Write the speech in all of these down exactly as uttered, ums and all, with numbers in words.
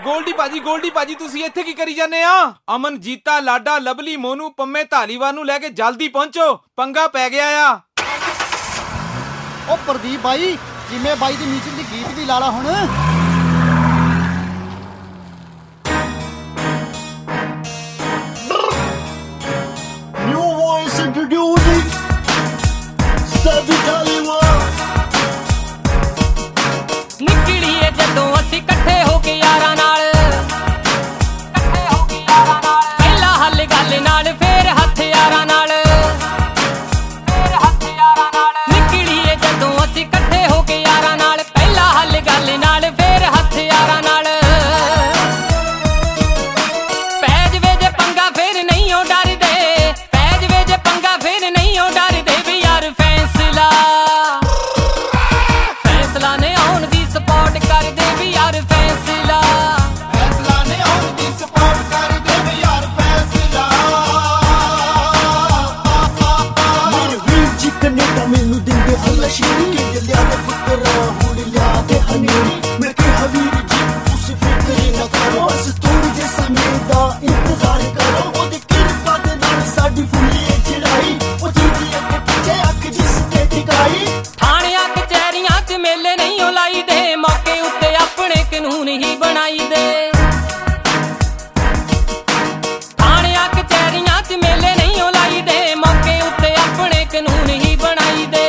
ਗੋਲਡੀ ਭਾਜੀ ਗੋਲਡੀ ਭਾਜੀ ਤੁਸੀਂ ਇੱਥੇ ਕੀ ਕਰੀ ਜਾਂਦੇ ਆ? ਅਮਨ, ਜੀਤਾ, ਲਾਡਾ, ਲਵਲੀ, ਮੋਨੂ, ਪੰਮੇ, ਧਾਲੀਵਾਲ ਨੂੰ ਲੈ ਕੇ ਜਲਦੀ ਪਹੁੰਚੋ, ਪੰਗਾ ਪੈ ਗਿਆ ਆ। ਉਹ ਪ੍ਰਦੀਪ ਬਾਈ, ਜਿਵੇਂ ਬਾਈ ਦੀ ਨੀਚੇ ਦੀ ਗੀਤ ਵੀ ਲਾ ਲਾ ਹੁਣ। New voice introducing Sabi Dhaliwal। ਨਿਕਲੀਏ ਜਦੋਂ ਅਸੀਂ ਇਕੱਠੇ ਹੋ ਕੇ ਯਾਰਾਂ ਨਾਲ, ਇਕੱਠੇ ਹੋ ਕੇ ਯਾਰਾਂ ਨਾਲ, ਪਹਿਲਾ ਹੱਲ ਗੱਲ ਨਾਲ ਫੇਰ ਹਥਿਆਰਾਂ ਨਾਲ, ਫੇਰ ਹਥਿਆਰਾਂ ਨਾਲ। ਨਿਕਲੀਏ ਜਦੋਂ ਅਸੀਂ ਇਕੱਠੇ ਹੋ ਕੇ ਯਾਰਾਂ ਨਾਲ, ਪਹਿਲਾ ਹੱਲ ਗੱਲ ਨਾਲ ਫੇਰ ਹਥਿਆਰਾਂ ਨਾਲ। ਪੈ ਜਵੇ ਜੇ ਪੰਗਾ ਫੇਰ ਨਹੀਂ ਉਹ ਡਰਦੇ, ਪੈ ਜਵੇ ਜੇ ਪੰਗਾ ਫੇਰ ਨਹੀਂ ਉਹ ਡਰਦੇ ਵੀ ਯਾਰ ਫੈਸਲਾ, ਫੈਸਲਾ ਨੇ ਆਉਣ ਦੀ ਸਪੋਰਟ ਕਰਦੇ ਵੀ ਯਾਰ ਫੈਸਲਾ, ਫੈਸਲਾ ਨੇ ਆਉਣ ਦੀ ਸਪੋਰਟ ਕਰਦੇ ਵੀ ਯਾਰ ਫੈਸਲਾ। ਮੇਰੇ ਵੀਰ ਜੀ ਕਨੇਡਾ ਮੈਨੂੰ ਦਿੰਦੇ ਹੱਲਾਸ਼ੇਰੀ, ਕਹਿੰਦੇ ਲਿਆ ਦੇ ਪੁੱਤਰਾ ਹੁਣ ਲਿਆ ਦੇ ਹਨੇਰੀ। ਮੈਂ ਕਿਹਾ ਵੀਰ ਜੀ ਤੁਸੀਂ ਫਿਕਰ ਨਾ ਕਰੋ, ਬਸ ਥੋੜੀ ਜਿਹੇ ਸਮੇਂ ਦਾ ਇੰਤਜ਼ਾਰ ਕਰੋ। ਉਹਦੀ ਕਿਰਪਾ ਦੇ ਨਾਲ ਸਾਡੀ ਫੁੱਲੀ ਚੜਾਈ, ਉਹ ਜੀਤੀ ਅੱਗੇ ਪਿੱਛੇ ਅੱਖ ਜਿਸ ਤੇ ਟਿਕਾਈ। ਥਾਣਿਆਂ ਕਚਹਿਰੀਆਂ 'ਚ ਮੇਲੇ ਨਹੀਂ ਉਹ ਲਾਈਦੇ, ਮੌਕੇ ਉੱਤੇ ਆਪਣੇ ਕਾਨੂੰਨ ਹੀ ਬਣਾਈਦੇ। ਥਾਣਿਆਂ ਕਚਹਿਰੀਆਂ 'ਚ ਮੇਲੇ ਨਹੀਂ ਉਹ ਲਾਈਦੇ, ਮੌਕੇ ਉੱਤੇ ਆਪਣੇ ਕਾਨੂੰਨ ਹੀ ਬਣਾਈਦੇ।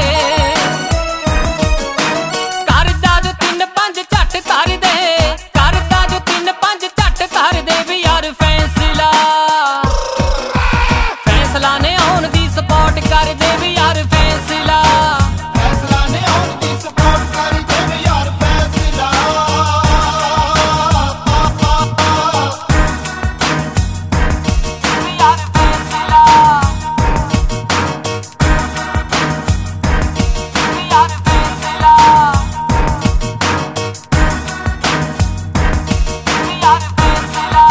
ਕਰਦਾ ਜੋ ਤਿੰਨ ਪੰਜ ਝੱਟ ਧਰਦੇ, ਕਰਦਾ ਜੋ ਤਿੰਨ ਪੰਜ ਝੱਟ ਧਰਦੇ ਵੀ ਯਾਰ ਫੈਸਲਾ, ਫੈਸਲਾ ਨੇ ਆਉਣ ਦੀ ਸਪੋਰਟ ਕਰਦੇ ਵੀ ਯਾਰ ਫੈਸਲਾ, ਫੈਸਲਾ ਨੇ ਆਉਣ ਦੀ ਸਪੋਰਟ ਕਰਦੇ ਵੀ ਯਾਰ ਫੈਸਲਾ। ਵੀ ਯਾਰ ਫੈਸਲਾ, ਵੀ ਯਾਰ ਫੈਸਲਾ, ਵੀ ਯਾਰ ਫੈਸਲਾ।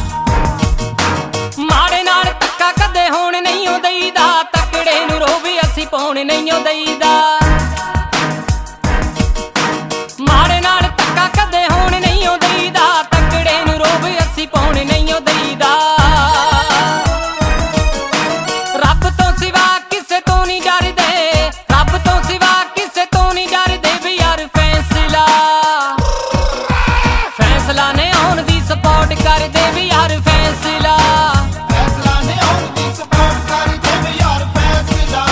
ਮਾੜੇ ਨਾਲ ਧੱਕਾ ਕਦੇ ਹੋਣ ਨਹੀਂ ਓ ਦਈਦਾ, ਤਕੜੇ ਨੂੰ ਰੋਹ ਵੀ ਅਸੀਂ ਪਾਉਣ ਨਹੀਂ ਓ ਦਈਦਾ। ਮਾੜੇ ਨਾਲ ਧੱਕਾ ਕਦੇ ਹੋਣ ਨਹੀਂ ਓ ਦਈਦਾ, ਤਕੜੇ ਨੂੰ ਰੋਹ ਵੀ ਅਸੀਂ ਪਾਉਣ ਨਹੀਂ ਓ ਦਈਦਾ। ਰੱਬ ਤੋਂ ਸਿਵਾ ਕਿਸੇ ਤੋਂ ਨਹੀਂ ਡਰਦੇ, ਰੱਬ ਤੋਂ ਸਿਵਾ ਕਿਸੇ ਤੋਂ ਨਹੀਂ ਡਰਦੇ ਵੀ ਯਾਰ ਫੈਸਲਾ, ਫੈਸਲਾ ਨੇ ਆਉਣ ਦੀ ਸਪੋਰਟ ਕਰਦੇ ਵੀ ਯਾਰ ਫੈਸਲਾ, ਫੈਸਲਾ ਨੇ ਆਉਣ ਦੀ ਸਪੋਰਟ ਕਰਦੇ ਵੀ ਯਾਰ ਫੈਸਲਾ।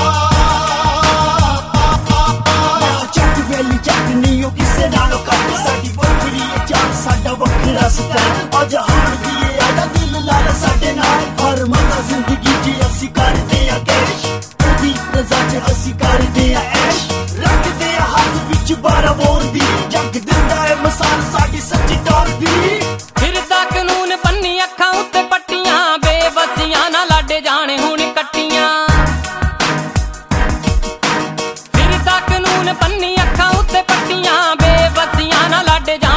ਚੱਕ ਵੇਲੀ ਚੱਕ ਨਹੀਂ ਉਹ ਕਿਸੇ ਨਾਲੋਂ ਘੱਟ, ਸਾਡੀ ਵੱਖਰੀ ਹੈ ਜਾਨ ਸਾਡਾ ਵੱਖਰਾ ਸਟਾਈਲ। ਅੱਜ ਹਾਰ ਦੀਏ ਆਡਾ ਦਿਲ ਲਾਲਾ ਸਾਡੇ ਨਾਲ, ਹਰ ਮਤਾ ਜ਼ਿੰਦਗੀ 'ਚ ਅਸੀਂ ਕਰਦੇ ਆ ਕੈਸ਼, ਉਹਦੀ ਰਜ਼ਾ 'ਚ ਅਸੀਂ ਕਰਦੇ ਆ ਐਸ਼। ਰੱਖਦੇ ਆ ਹੱਥ ਵਿੱਚ ਬਾਰਾਂ ਬੋਰ ਦੀ, ਜੱਗ ਦਿੰਦਾ ਹੈ ਮਿਸਾਲ ਸਾਡੀ ਸੱਚੀ ਦੌਰ ਦੀ। ਫਿਰਦਾ ਕਾਨੂੰਨ ਬੰਨੀ ਅੱਖਾਂ ਉੱਤੇ ਪੱਟੀਆਂ, ਬੇਵਸੀਆਂ ਨਾ ਲਾਡੇ ਜਾਣੇ ਹੁਣ ਕੱਟੀਆਂ। ਫਿਰਦਾ ਕਾਨੂੰਨ ਬੰਨੀ ਅੱਖਾਂ ਉੱਤੇ ਪੱਟੀਆਂ, ਬੇਵਸੀਆਂ ਨਾ ਲਾਡੇ ਜਾਣੇ